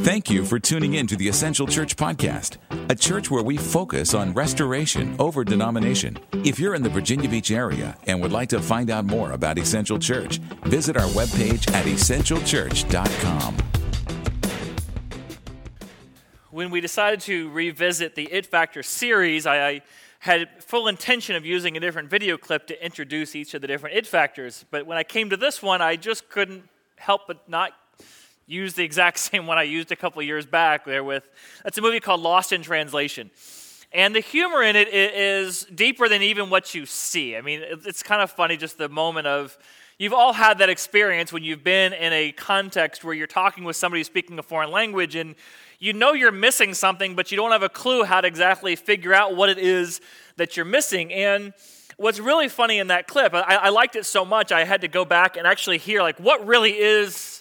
Thank you for tuning in to the Essential Church Podcast, a church where we focus on restoration over denomination. If you're in the Virginia Beach area and would like to find out more about Essential Church, visit our webpage at essentialchurch.com. When we decided to revisit the It Factor series, I had full intention of using a different video clip to introduce each of the different It Factors. But when I came to this one, I just couldn't help but not use the exact same one I used a couple years back there with, that's a movie called Lost in Translation. And the humor in it is deeper than even what you see. I mean, it's kind of funny, just the moment of, you've all had that experience when you've been in a context where you're talking with somebody speaking a foreign language and you know you're missing something, but you don't have a clue how to exactly figure out what it is that you're missing. And what's really funny in that clip, I liked it so much, I had to go back and actually hear, like, what really is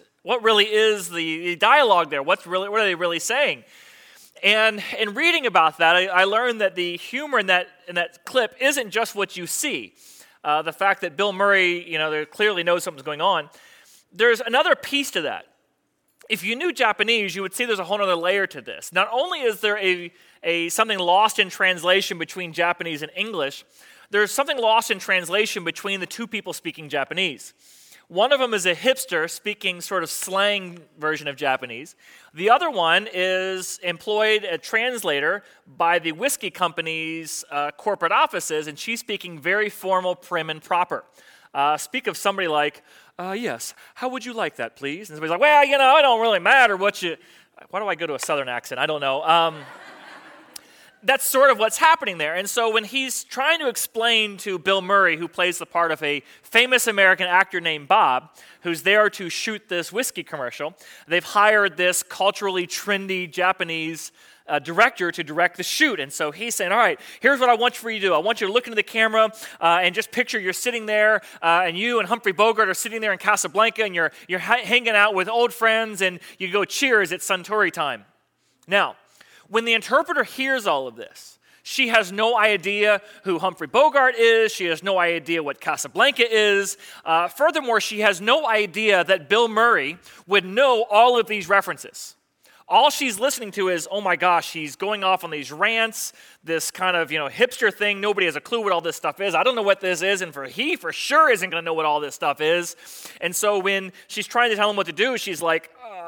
the dialogue there? What are they really saying? And in reading about that, I learned that the humor in that clip isn't just what you see. The fact that Bill Murray, there clearly knows something's going on. There's another piece to that. If you knew Japanese, you would see there's a whole other layer to this. Not only is there a something lost in translation between Japanese and English, there's something lost in translation between the two people speaking Japanese. One of them is a hipster speaking sort of slang version of Japanese. The other one is employed a translator by the whiskey company's corporate offices, and she's speaking very formal, prim, and proper. Speak of somebody like, yes, how would you like that, please? And somebody's like, well, it don't really matter what you... Why do I go to a southern accent? I don't know. That's sort of what's happening there. And so when he's trying to explain to Bill Murray, who plays the part of a famous American actor named Bob, who's there to shoot this whiskey commercial, they've hired this culturally trendy Japanese director to direct the shoot. And so he's saying, all right, here's what I want for you to do. I want you to look into the camera and just picture you're sitting there and you and Humphrey Bogart are sitting there in Casablanca and you're hanging out with old friends and you go, cheers, it's Suntory time. Now, when the interpreter hears all of this, she has no idea who Humphrey Bogart is. She has no idea what Casablanca is. Furthermore, she has no idea that Bill Murray would know all of these references. All she's listening to is, oh my gosh, he's going off on these rants, this kind of, hipster thing. Nobody has a clue what all this stuff is. I don't know what this is, and he for sure isn't going to know what all this stuff is. And so when she's trying to tell him what to do, she's like,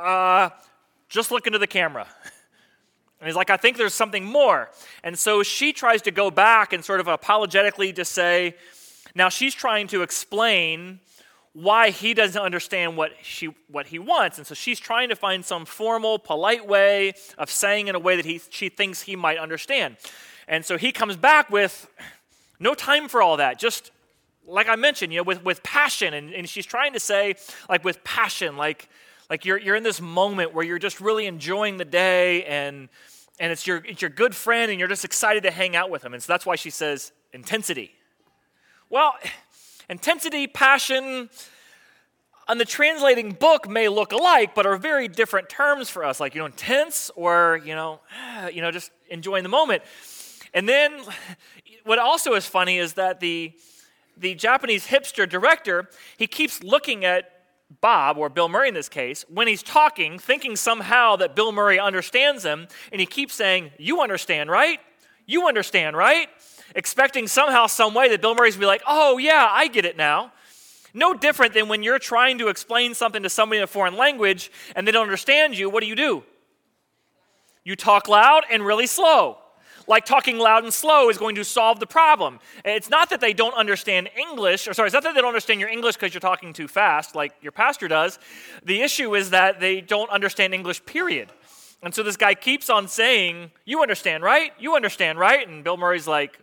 just look into the camera. And he's like, I think there's something more. And so she tries to go back and sort of apologetically just say, now she's trying to explain why he doesn't understand what he wants. And so she's trying to find some formal, polite way of saying in a way that she thinks he might understand. And so he comes back with no time for all that, just like I mentioned, with passion. And she's trying to say, like, with passion, like you're in this moment where you're just really enjoying the day and it's your good friend and you're just excited to hang out with him. And so that's why she says intensity. Well, intensity, passion, on the translating book may look alike, but are very different terms for us. Like, intense or, just enjoying the moment. And then what also is funny is that the Japanese hipster director, he keeps looking at Bob, or Bill Murray in this case, when he's talking, thinking somehow that Bill Murray understands him, and he keeps saying, you understand, right? You understand, right? Expecting somehow, some way that Bill Murray's going to be like, oh yeah, I get it now. No different than when you're trying to explain something to somebody in a foreign language and they don't understand you, what do? You talk loud and really slow. Like talking loud and slow is going to solve the problem. It's not that they don't understand English, it's not that they don't understand your English because you're talking too fast, like your pastor does. The issue is that they don't understand English, period. And so this guy keeps on saying, you understand, right? You understand, right? And Bill Murray's like,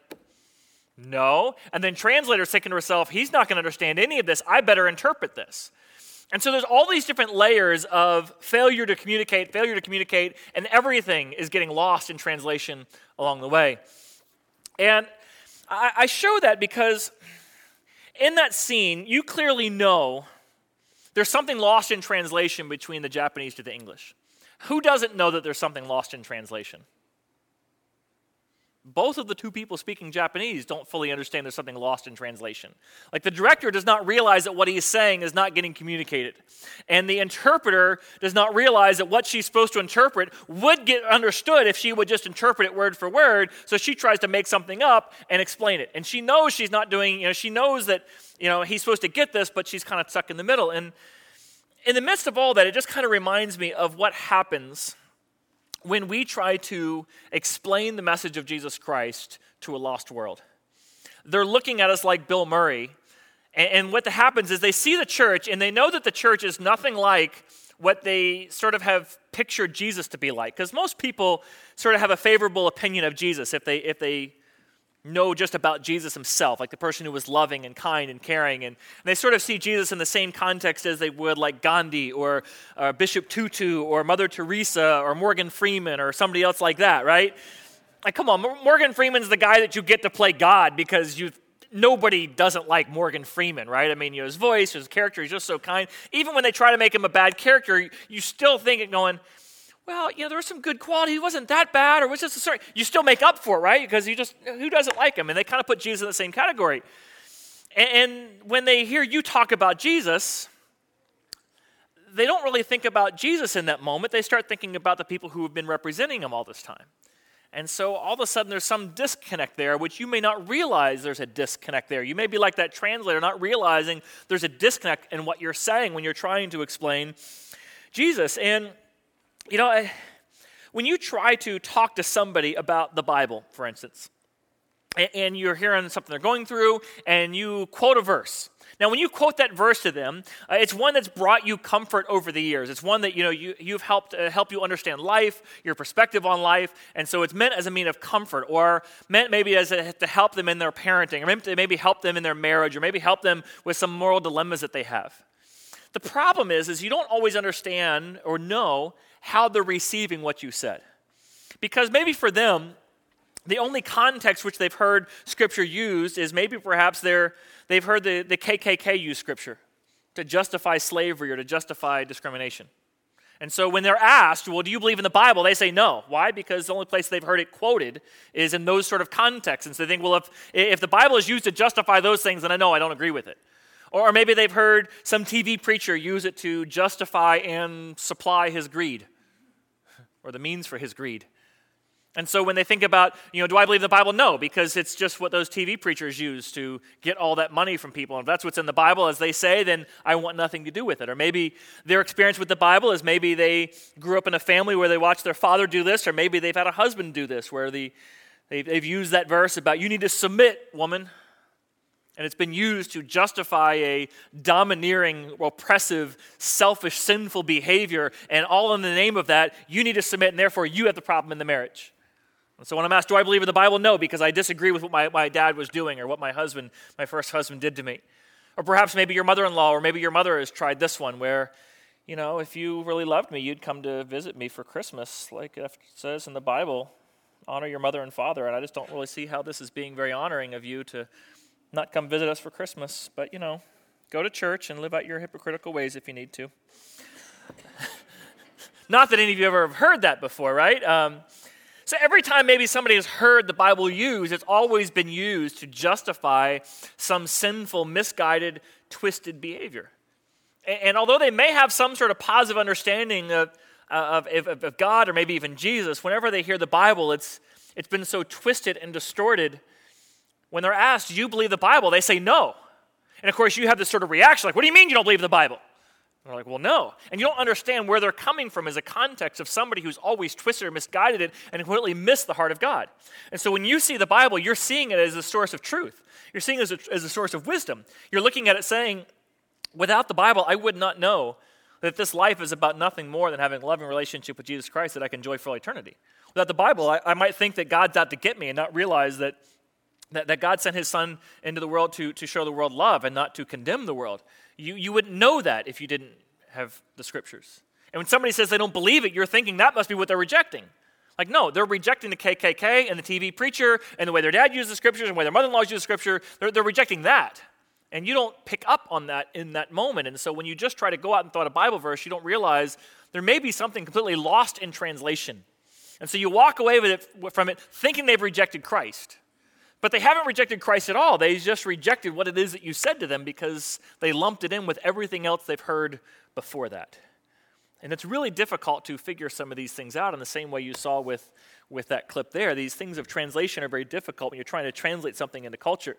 no. And then translator's thinking to herself, he's not going to understand any of this. I better interpret this. And so there's all these different layers of failure to communicate, and everything is getting lost in translation along the way. And I show that because in that scene, you clearly know there's something lost in translation between the Japanese to the English. Who doesn't know that there's something lost in translation? both of the two people speaking Japanese don't fully understand there's something lost in translation. Like the director does not realize that what he is saying is not getting communicated. And the interpreter does not realize that what she's supposed to interpret would get understood if she would just interpret it word for word. So she tries to make something up and explain it. And she knows she's not doing, she knows that, he's supposed to get this, but she's kind of stuck in the middle. And in the midst of all that, it just kind of reminds me of what happens when we try to explain the message of Jesus Christ to a lost world. They're looking at us like Bill Murray, and what happens is they see the church, and they know that the church is nothing like what they sort of have pictured Jesus to be like. Because most people sort of have a favorable opinion of Jesus if they know just about Jesus himself, like the person who was loving and kind and caring. And they sort of see Jesus in the same context as they would like Gandhi or Bishop Tutu or Mother Teresa or Morgan Freeman or somebody else like that, right? Like, come on, Morgan Freeman's the guy that you get to play God because nobody doesn't like Morgan Freeman, right? I mean, his voice, his character, he's just so kind. Even when they try to make him a bad character, you still think it going, well, there was some good quality. He wasn't that bad, or was just a certain. You still make up for it, right? Because who doesn't like him? And they kind of put Jesus in the same category. And when they hear you talk about Jesus, they don't really think about Jesus in that moment. They start thinking about the people who have been representing him all this time. And so all of a sudden there's some disconnect there, which you may not realize there's a disconnect there. You may be like that translator, not realizing there's a disconnect in what you're saying when you're trying to explain Jesus. And when you try to talk to somebody about the Bible, for instance, and you're hearing something they're going through, and you quote a verse. Now, when you quote that verse to them, it's one that's brought you comfort over the years. It's one that you've helped you understand life, your perspective on life, and so it's meant as a mean of comfort, or meant maybe to help them in their parenting, or maybe help them in their marriage, or maybe help them with some moral dilemmas that they have. The problem is you don't always understand or know how they're receiving what you said. Because maybe for them, the only context which they've heard Scripture used is maybe perhaps they've heard the KKK use Scripture to justify slavery or to justify discrimination. And so when they're asked, well, do you believe in the Bible? They say no. Why? Because the only place they've heard it quoted is in those sort of contexts. And so they think, well, if the Bible is used to justify those things, then I don't agree with it. Or maybe they've heard some TV preacher use it to justify and supply his greed, or the means for his greed. And so when they think about, do I believe the Bible? No, because it's just what those TV preachers use to get all that money from people. And if that's what's in the Bible, as they say, then I want nothing to do with it. Or maybe their experience with the Bible is maybe they grew up in a family where they watched their father do this, or maybe they've had a husband do this, where they've used that verse about, you need to submit, woman. And it's been used to justify a domineering, oppressive, selfish, sinful behavior. And all in the name of that, you need to submit, and therefore you have the problem in the marriage. And so when I'm asked, do I believe in the Bible? No, because I disagree with what my dad was doing or what my first husband did to me. Or perhaps maybe your mother-in-law or maybe your mother has tried this one where, if you really loved me, you'd come to visit me for Christmas. Like it says in the Bible, honor your mother and father. And I just don't really see how this is being very honoring of you to not come visit us for Christmas, but, go to church and live out your hypocritical ways if you need to. Not that any of you ever have heard that before, right? So every time maybe somebody has heard the Bible used, it's always been used to justify some sinful, misguided, twisted behavior. And although they may have some sort of positive understanding of God or maybe even Jesus, whenever they hear the Bible, it's been so twisted and distorted. When they're asked, do you believe the Bible? They say no. And of course, you have this sort of reaction like, what do you mean you don't believe the Bible? And they're like, well, no. And you don't understand where they're coming from as a context of somebody who's always twisted or misguided it and completely missed the heart of God. And so when you see the Bible, you're seeing it as a source of truth. You're seeing it as a source of wisdom. You're looking at it saying, without the Bible, I would not know that this life is about nothing more than having a loving relationship with Jesus Christ that I can enjoy for all eternity. Without the Bible, I might think that God's out to get me and not realize that God sent his son into the world to show the world love and not to condemn the world. You wouldn't know that if you didn't have the Scriptures. And when somebody says they don't believe it, you're thinking that must be what they're rejecting. Like, no, they're rejecting the KKK and the TV preacher and the way their dad used the Scriptures and the way their mother-in-law used the Scripture. They're rejecting that. And you don't pick up on that in that moment. And so when you just try to go out and throw out a Bible verse, you don't realize there may be something completely lost in translation. And so you walk away from it thinking they've rejected Christ. But they haven't rejected Christ at all. They just rejected what it is that you said to them because they lumped it in with everything else they've heard before that. And it's really difficult to figure some of these things out in the same way you saw with that clip there. These things of translation are very difficult when you're trying to translate something into culture.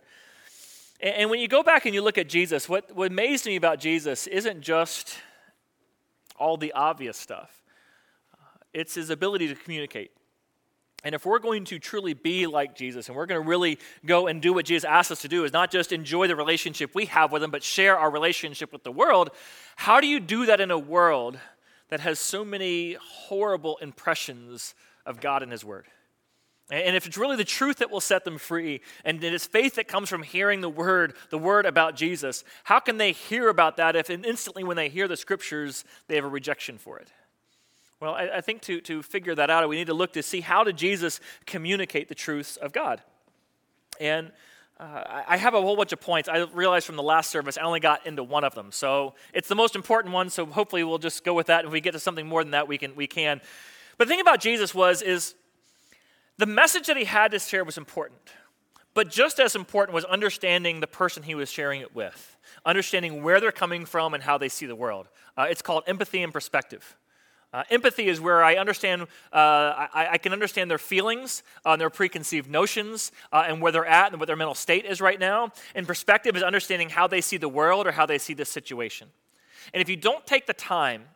And when you go back and you look at Jesus, what amazed me about Jesus isn't just all the obvious stuff. It's his ability to communicate. And if we're going to truly be like Jesus, and we're going to really go and do what Jesus asked us to do, is not just enjoy the relationship we have with him, but share our relationship with the world, how do you do that in a world that has so many horrible impressions of God and his word? And if it's really the truth that will set them free, and it is faith that comes from hearing the word about Jesus, how can they hear about that if instantly when they hear the scriptures, they have a rejection for it? Well, I think to figure that out, we need to look to see how did Jesus communicate the truths of God. And I have a whole bunch of points. I realized from the last service I only got into one of them. So it's the most important one, so hopefully we'll just go with that. If we get to something more than that, we can. But the thing about Jesus is the message that he had to share was important. But just as important was understanding the person he was sharing it with, understanding where they're coming from and how they see the world. It's called empathy and perspective. Empathy is where I understand, I can understand their feelings, their preconceived notions, and where they're at and what their mental state is right now. And perspective is understanding how they see the world or how they see this situation. And if you don't take the time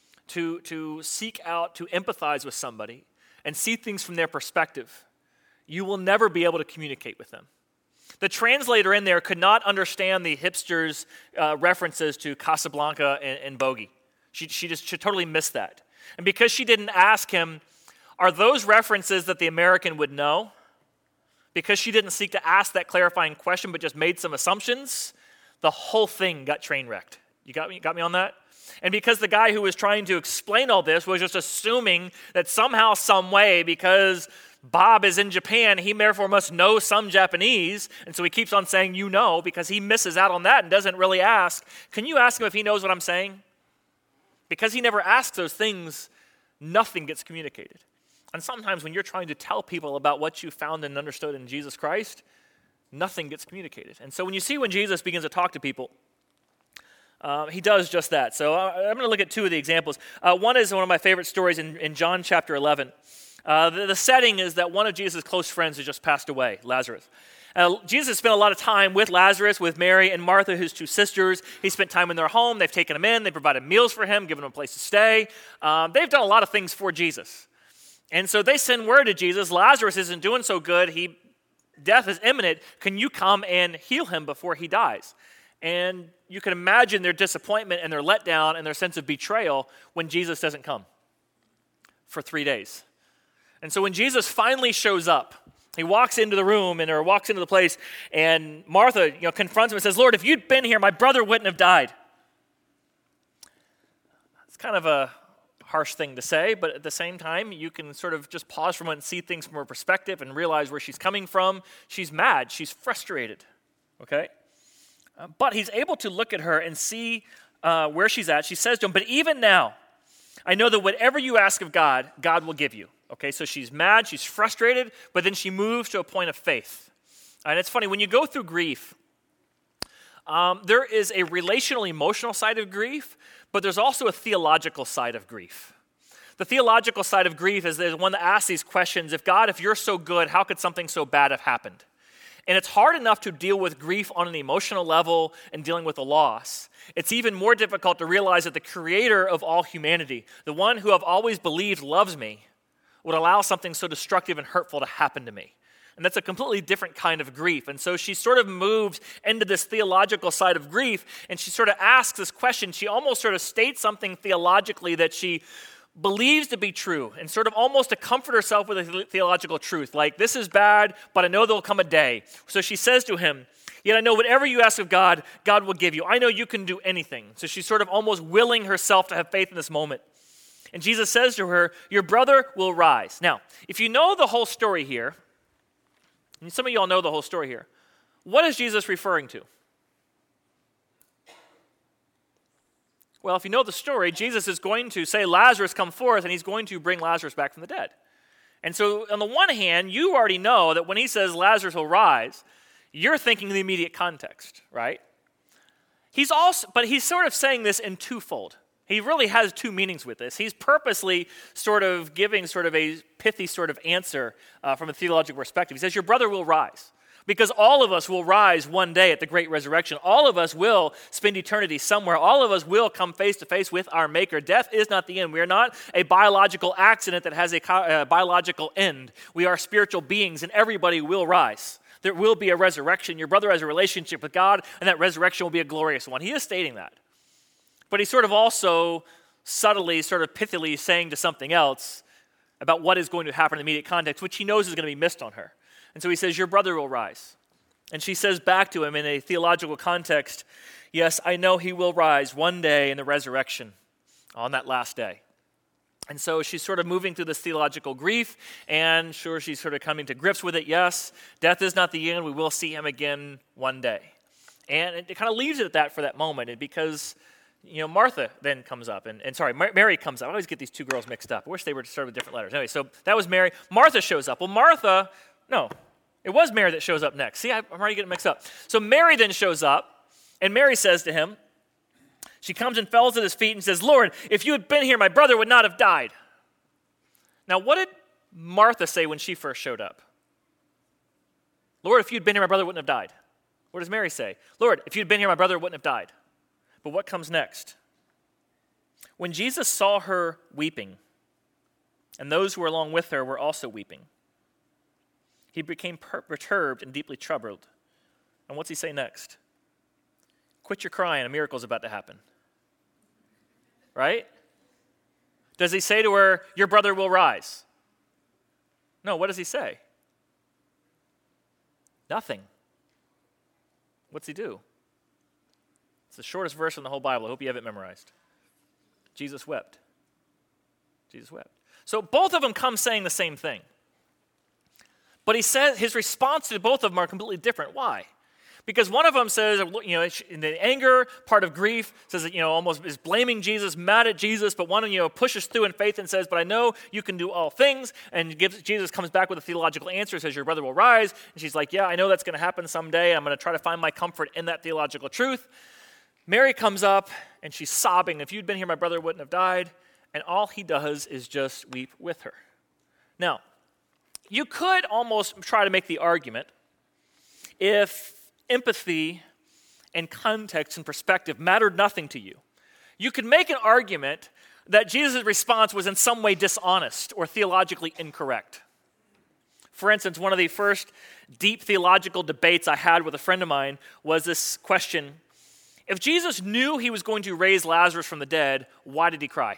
to seek out, to empathize with somebody and see things from their perspective, you will never be able to communicate with them. The translator in there could not understand the hipsters' references to Casablanca and Bogey. She totally missed that. And because she didn't ask him, are those references that the American would know? Because she didn't seek to ask that clarifying question but just made some assumptions, the whole thing got train wrecked. You got me on that? And because the guy who was trying to explain all this was just assuming that somehow, some way, because Bob is in Japan, he therefore must know some Japanese, and so he keeps on saying, you know, because he misses out on that and doesn't really ask, can you ask him if he knows what I'm saying? Because he never asks those things, nothing gets communicated. And sometimes when you're trying to tell people about what you found and understood in Jesus Christ, nothing gets communicated. And so when Jesus begins to talk to people, he does just that. So I'm going to look at two of the examples. One is one of my favorite stories in John chapter 11. The setting is that one of Jesus' close friends has just passed away, Lazarus. Jesus spent a lot of time with Lazarus, with Mary and Martha, his two sisters. He spent time in their home. They've taken him in. They provided meals for him, given him a place to stay. They've done a lot of things for Jesus. And so they send word to Jesus, Lazarus isn't doing so good. Death is imminent. Can you come and heal him before he dies? And you can imagine their disappointment and their letdown and their sense of betrayal when Jesus doesn't come for 3 days. And so when Jesus finally shows up, he walks into the room or walks into the place, and Martha, confronts him and says, Lord, if you'd been here, my brother wouldn't have died. It's kind of a harsh thing to say, but at the same time, you can sort of just pause for a moment and see things from her perspective and realize where she's coming from. She's mad. She's frustrated. Okay? But he's able to look at her and see where she's at. She says to him, but even now, I know that whatever you ask of God, God will give you. Okay, so she's mad, she's frustrated, but then she moves to a point of faith. And it's funny, when you go through grief, there is a relational, emotional side of grief, but there's also a theological side of grief. The theological side of grief is the one that asks these questions, if you're so good, how could something so bad have happened? And it's hard enough to deal with grief on an emotional level and dealing with a loss. It's even more difficult to realize that the creator of all humanity, the one who I've always believed loves me, would allow something so destructive and hurtful to happen to me. And that's a completely different kind of grief. And so she sort of moves into this theological side of grief, and she sort of asks this question. She almost sort of states something theologically that she believes to be true, and sort of almost to comfort herself with a theological truth. Like, this is bad, but I know there will come a day. So she says to him, yet I know whatever you ask of God, God will give you. I know you can do anything. So she's sort of almost willing herself to have faith in this moment. And Jesus says to her, your brother will rise. Now, if you know the whole story here, and some of you all know the whole story here, what is Jesus referring to? Well, if you know the story, Jesus is going to say, Lazarus, come forth, and he's going to bring Lazarus back from the dead. And so on the one hand, you already know that when he says Lazarus will rise, you're thinking the immediate context, right? But he's sort of saying this in twofold. He really has two meanings with this. He's purposely sort of giving sort of a pithy sort of answer from a theological perspective. He says, your brother will rise. Because all of us will rise one day at the great resurrection. All of us will spend eternity somewhere. All of us will come face to face with our Maker. Death is not the end. We are not a biological accident that has a biological end. We are spiritual beings, and everybody will rise. There will be a resurrection. Your brother has a relationship with God, and that resurrection will be a glorious one. He is stating that. But he's sort of also subtly, sort of pithily saying to something else about what is going to happen in the immediate context, which he knows is going to be missed on her. And so he says, your brother will rise. And she says back to him in a theological context, yes, I know he will rise one day in the resurrection on that last day. And so she's sort of moving through this theological grief, and sure, she's sort of coming to grips with it. Yes, death is not the end. We will see him again one day. And it kind of leaves it at that for that moment, and because Martha then comes up, Mary comes up. I always get these two girls mixed up. I wish they were started with different letters. Anyway, so that was Mary. Martha shows up. Well, no, it was Mary that shows up next. See, I'm already getting mixed up. So Mary then shows up, and Mary says to him, she comes and falls at his feet and says, Lord, if you had been here, my brother would not have died. Now, what did Martha say when she first showed up? Lord, if you'd been here, my brother wouldn't have died. What does Mary say? Lord, if you'd been here, my brother wouldn't have died. But what comes next? When Jesus saw her weeping, and those who were along with her were also weeping, he became perturbed and deeply troubled. And what's he say next? Quit your crying, a miracle is about to happen. Right? Does he say to her, your brother will rise? No, what does he say? Nothing. What's he do? It's the shortest verse in the whole Bible. I hope you have it memorized. Jesus wept. Jesus wept. So both of them come saying the same thing. But he says his response to both of them are completely different. Why? Because one of them says, in the anger, part of grief, says that, almost is blaming Jesus, mad at Jesus, but one, pushes through in faith and says, but I know you can do all things, and Jesus comes back with a theological answer, says, your brother will rise, and she's like, yeah, I know that's going to happen someday, I'm going to try to find my comfort in that theological truth. Mary comes up, and she's sobbing, if you'd been here, my brother wouldn't have died, and all he does is just weep with her. Now, you could almost try to make the argument, if empathy and context and perspective mattered nothing to you, you could make an argument that Jesus' response was in some way dishonest or theologically incorrect. For instance, one of the first deep theological debates I had with a friend of mine was this question: if Jesus knew he was going to raise Lazarus from the dead, why did he cry?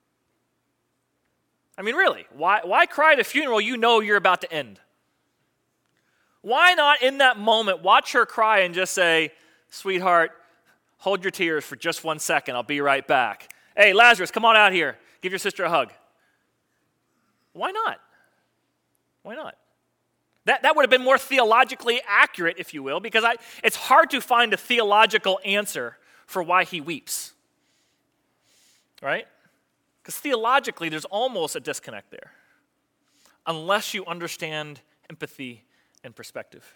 I mean, really, why cry at a funeral you know you're about to end? Why not in that moment watch her cry and just say, sweetheart, hold your tears for just 1 second. I'll be right back. Hey, Lazarus, come on out here. Give your sister a hug. Why not? Why not? That would have been more theologically accurate, if you will, because it's hard to find a theological answer for why he weeps. Right? Because theologically, there's almost a disconnect there, unless you understand empathy and perspective.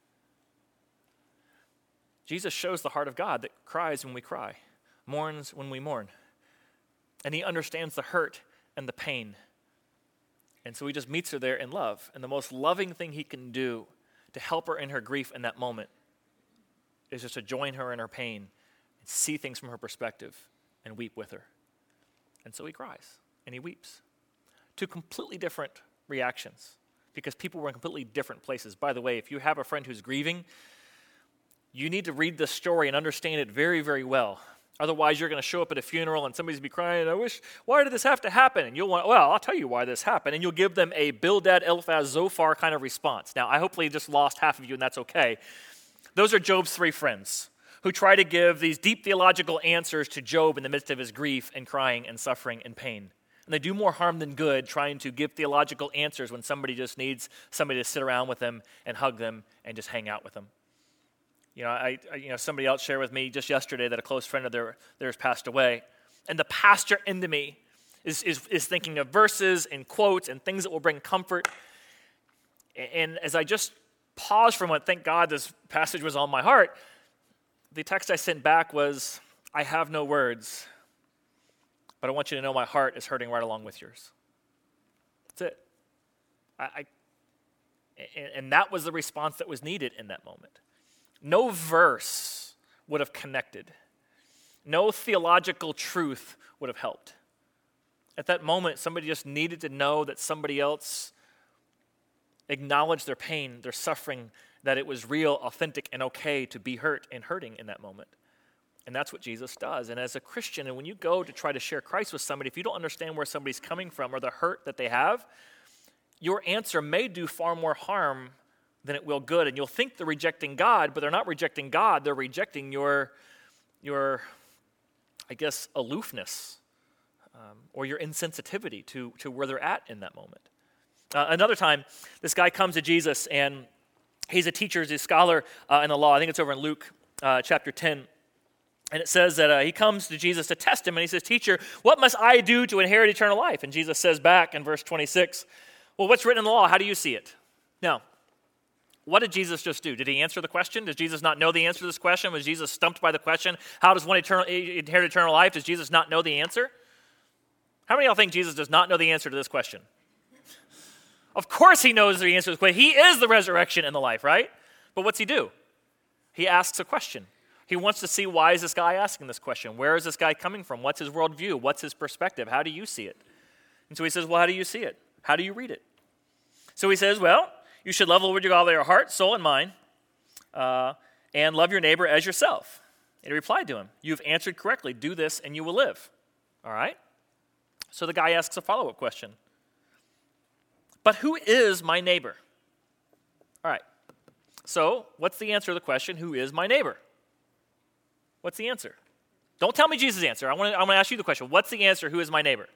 Jesus shows the heart of God that cries when we cry, mourns when we mourn. And he understands the hurt and the pain. And so he just meets her there in love. And the most loving thing he can do to help her in her grief in that moment is just to join her in her pain and see things from her perspective and weep with her. And so he cries and he weeps. Two completely different reactions, because people were in completely different places. By the way, if you have a friend who's grieving, you need to read this story and understand it very, very well. Otherwise, you're going to show up at a funeral and somebody's going to be crying, why did this have to happen? And you'll I'll tell you why this happened. And you'll give them a Bildad, Eliphaz, Zophar kind of response. Now, I hopefully just lost half of you, and that's okay. Those are Job's three friends who try to give these deep theological answers to Job in the midst of his grief and crying and suffering and pain. And they do more harm than good trying to give theological answers when somebody just needs somebody to sit around with them and hug them and just hang out with them. Somebody else shared with me just yesterday that a close friend of theirs passed away. And the pastor into me is thinking of verses and quotes and things that will bring comfort. And as I just paused for a moment, thank God this passage was on my heart, the text I sent back was, I have no words, but I want you to know my heart is hurting right along with yours. That's it. And that was the response that was needed in that moment. No verse would have connected. No theological truth would have helped. At that moment, somebody just needed to know that somebody else acknowledged their pain, their suffering, that it was real, authentic, and okay to be hurt and hurting in that moment. And that's what Jesus does. And as a Christian, and when you go to try to share Christ with somebody, if you don't understand where somebody's coming from or the hurt that they have, your answer may do far more harm than it will good. And you'll think they're rejecting God, but they're not rejecting God. They're rejecting your I guess, aloofness or your insensitivity to where they're at in that moment. Another time, this guy comes to Jesus, and he's a teacher, he's a scholar in the law. I think it's over in Luke chapter 10. And it says that he comes to Jesus to test him, and he says, "Teacher, what must I do to inherit eternal life?" And Jesus says back in verse 26, "Well, what's written in the law? How do you see it?" Now, what did Jesus just do? Did he answer the question? Does Jesus not know the answer to this question? Was Jesus stumped by the question, how does one inherit eternal life? Does Jesus not know the answer? How many of y'all think Jesus does not know the answer to this question? Of course he knows the answer to this question. He is the resurrection and the life, right? But what's he do? He asks a question. He wants to see, why is this guy asking this question? Where is this guy coming from? What's his worldview? What's his perspective? How do you see it? And so he says, well, how do you see it? How do you read it? So he says, well, you should love the Lord your God with your heart, soul, and mind, and love your neighbor as yourself. And he replied to him, you've answered correctly. Do this and you will live. All right? So the guy asks a follow-up question. But who is my neighbor? All right. So what's the answer to the question, who is my neighbor? What's the answer? Don't tell me Jesus' answer. I'm going to ask you the question. What's the answer, who is my neighbor?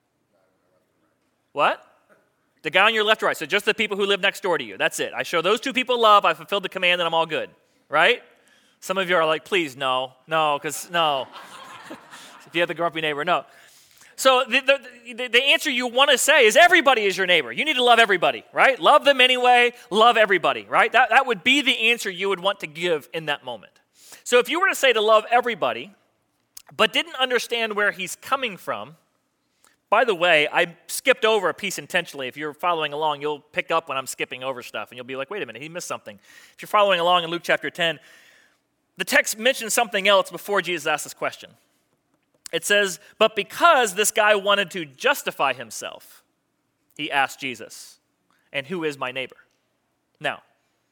What? The guy on your left or right. So just the people who live next door to you. That's it. I show those two people love. I fulfilled the command and I'm all good. Right? Some of you are like, please, no. If you have the grumpy neighbor, no. So the answer you want to say is everybody is your neighbor. You need to love everybody, right? Love them anyway. Love everybody, right? That would be the answer you would want to give in that moment. So if you were to say to love everybody, but didn't understand where he's coming from, by the way, I skipped over a piece intentionally. If you're following along, you'll pick up when I'm skipping over stuff, and you'll be like, wait a minute, he missed something. If you're following along in Luke chapter 10, the text mentions something else before Jesus asked this question. It says, but because this guy wanted to justify himself, he asked Jesus, and who is my neighbor? Now,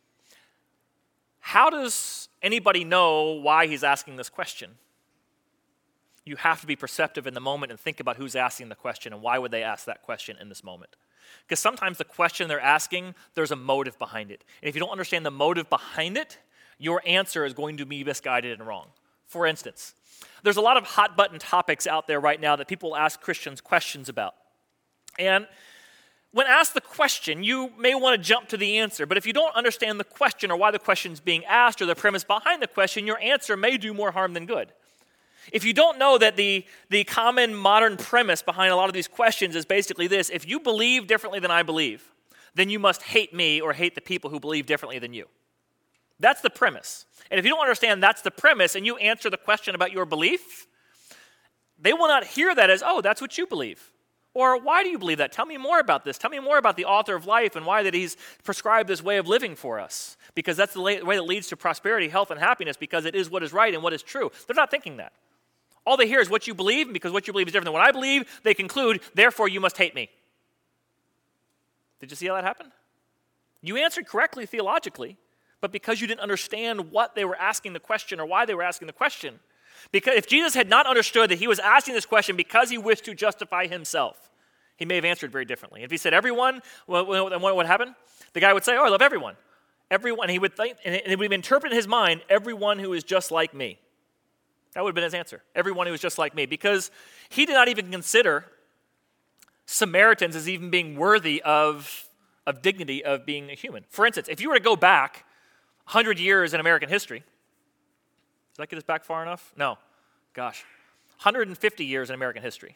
how does anybody know why he's asking this question? You have to be perceptive in the moment and think about who's asking the question and why would they ask that question in this moment. Because sometimes the question they're asking, there's a motive behind it. And if you don't understand the motive behind it, your answer is going to be misguided and wrong. For instance, there's a lot of hot button topics out there right now that people ask Christians questions about. And when asked the question, you may want to jump to the answer. But if you don't understand the question or why the question is being asked or the premise behind the question, your answer may do more harm than good. If you don't know that the common modern premise behind a lot of these questions is basically this: if you believe differently than I believe, then you must hate me or hate the people who believe differently than you. That's the premise. And if you don't understand that's the premise and you answer the question about your belief, they will not hear that as, oh, that's what you believe. Or why do you believe that? Tell me more about this. Tell me more about the author of life and why that he's prescribed this way of living for us. Because that's the way that leads to prosperity, health, and happiness, because it is what is right and what is true. They're not thinking that. All they hear is what you believe, and because what you believe is different than what I believe, they conclude, therefore you must hate me. Did you see how that happened? You answered correctly theologically, but because you didn't understand what they were asking the question or why they were asking the question. Because if Jesus had not understood that he was asking this question because he wished to justify himself, he may have answered very differently. If he said everyone, well, then what would happen? The guy would say, oh, I love everyone. Everyone, he would think, and it would interpret in his mind, everyone who is just like me. That would have been his answer. Everyone who is just like me. Because he did not even consider Samaritans as even being worthy of dignity of being a human. For instance, if you were to go back 100 years in American history, does that get us back far enough? No. Gosh. 150 years in American history.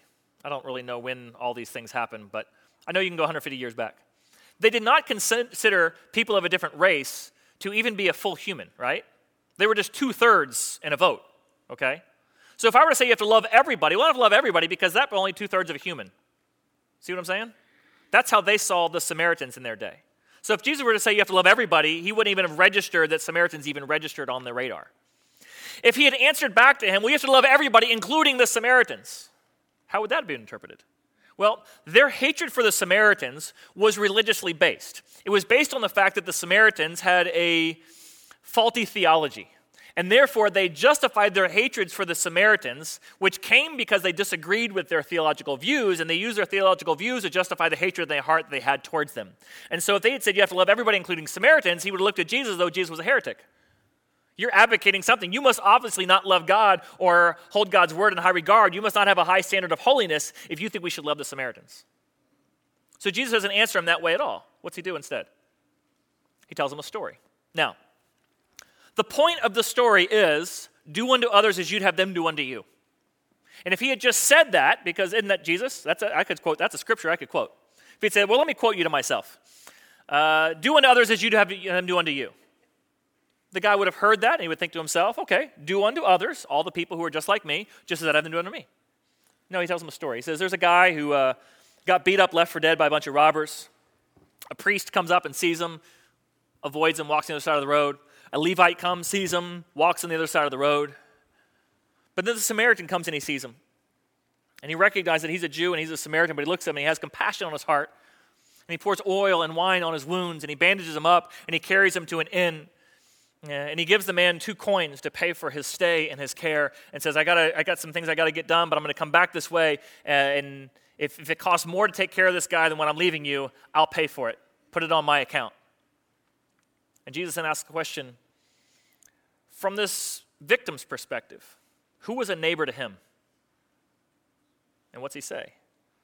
I don't really know when all these things happened, but I know you can go 150 years back. They did not consider people of a different race to even be a full human, right? They were just 2/3 in a vote, okay? So if I were to say you have to love everybody, well, I have to love everybody because that's only 2/3 of a human. See what I'm saying? That's how they saw the Samaritans in their day. So if Jesus were to say you have to love everybody, he wouldn't even have registered that Samaritans even registered on the radar. If he had answered back to him, we have to love everybody, including the Samaritans, how would that have been interpreted? Well, their hatred for the Samaritans was religiously based. It was based on the fact that the Samaritans had a faulty theology. And therefore, they justified their hatreds for the Samaritans, which came because they disagreed with their theological views, and they used their theological views to justify the hatred in their heart that they had towards them. And so if they had said you have to love everybody, including Samaritans, he would have looked at Jesus as though Jesus was a heretic. You're advocating something. You must obviously not love God or hold God's word in high regard. You must not have a high standard of holiness if you think we should love the Samaritans. So Jesus doesn't answer him that way at all. What's he do instead? He tells him a story. Now, the point of the story is, do unto others as you'd have them do unto you. And if he had just said that, because isn't that Jesus? That's a scripture I could quote. If he'd said, well, let me quote you to myself. Do unto others as you'd have them do unto you. The guy would have heard that, and he would think to himself, okay, do unto others, all the people who are just like me, just as I'd have them do unto me. No, he tells them a story. He says, there's a guy who got beat up, left for dead by a bunch of robbers. A priest comes up and sees him, avoids him, walks on the other side of the road. A Levite comes, sees him, walks on the other side of the road. But then the Samaritan comes and he sees him. And he recognizes that he's a Jew and he's a Samaritan, but he looks at him and he has compassion on his heart. And he pours oil and wine on his wounds and he bandages him up and he carries him to an inn. And he gives the man 2 coins to pay for his stay and his care and says, I got some things I got to get done, but I'm going to come back this way. And if it costs more to take care of this guy than when I'm leaving you, I'll pay for it. Put it on my account. And Jesus then asks the question, from this victim's perspective, who was a neighbor to him? And what's he say?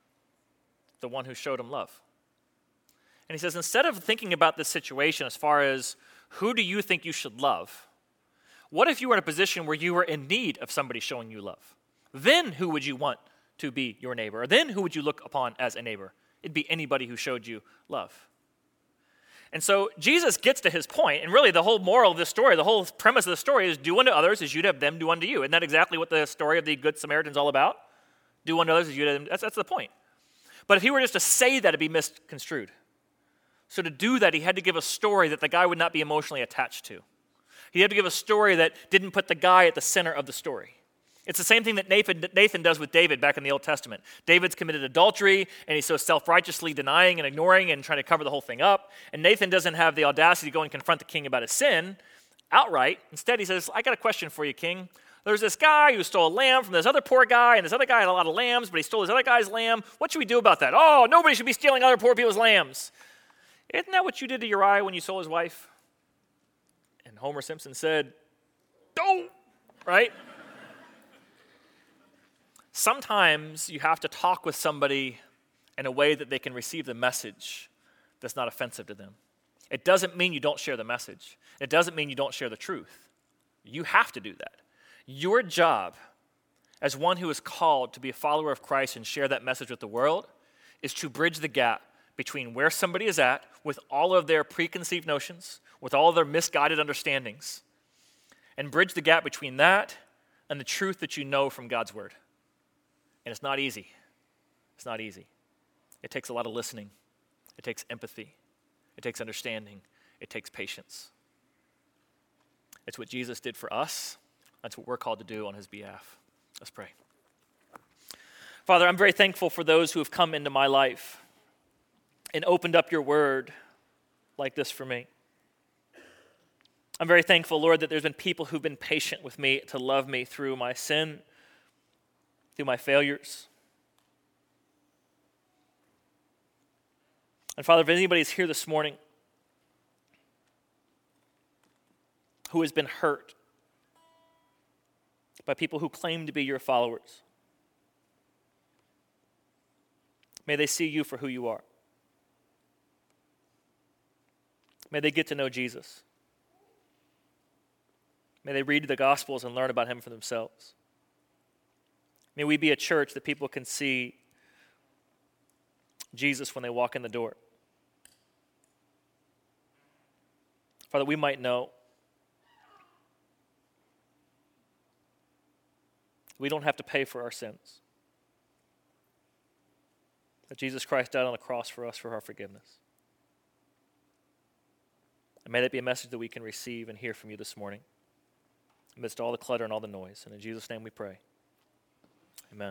The one who showed him love. And he says, instead of thinking about this situation as far as who do you think you should love, what if you were in a position where you were in need of somebody showing you love? Then who would you want to be your neighbor? Or then who would you look upon as a neighbor? It'd be anybody who showed you love. And so Jesus gets to his point, and really the whole moral of this story, the whole premise of the story is do unto others as you'd have them do unto you. Isn't that exactly what the story of the Good Samaritan is all about? Do unto others as you'd have them. That's the point. But if he were just to say that, it'd be misconstrued. So to do that, he had to give a story that the guy would not be emotionally attached to. He had to give a story that didn't put the guy at the center of the story. It's the same thing that Nathan does with David back in the Old Testament. David's committed adultery, and he's so self-righteously denying and ignoring and trying to cover the whole thing up. And Nathan doesn't have the audacity to go and confront the king about his sin outright. Instead, he says, I got a question for you, king. There's this guy who stole a lamb from this other poor guy, and this other guy had a lot of lambs, but he stole this other guy's lamb. What should we do about that? Oh, nobody should be stealing other poor people's lambs. Isn't that what you did to Uriah when you stole his wife? And Homer Simpson said, don't, right? Sometimes you have to talk with somebody in a way that they can receive the message that's not offensive to them. It doesn't mean you don't share the message. It doesn't mean you don't share the truth. You have to do that. Your job as one who is called to be a follower of Christ and share that message with the world is to bridge the gap between where somebody is at with all of their preconceived notions, with all of their misguided understandings, and bridge the gap between that and the truth that you know from God's word. And it's not easy. It's not easy. It takes a lot of listening. It takes empathy. It takes understanding. It takes patience. It's what Jesus did for us. That's what we're called to do on his behalf. Let's pray. Father, I'm very thankful for those who have come into my life and opened up your word like this for me. I'm very thankful, Lord, that there's been people who've been patient with me to love me through my sin, through my failures. And Father, if anybody's here this morning who has been hurt by people who claim to be your followers, may they see you for who you are. May they get to know Jesus. May they read the Gospels and learn about him for themselves. May we be a church that people can see Jesus when they walk in the door. Father, we might know we don't have to pay for our sins. That Jesus Christ died on the cross for us for our forgiveness. And may that be a message that we can receive and hear from you this morning, amidst all the clutter and all the noise. And in Jesus' name we pray. Amen.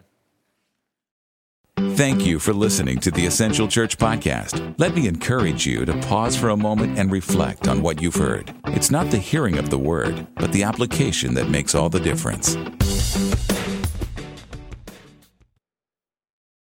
Thank you for listening to the Essential Church Podcast. Let me encourage you to pause for a moment and reflect on what you've heard. It's not the hearing of the word, but the application that makes all the difference.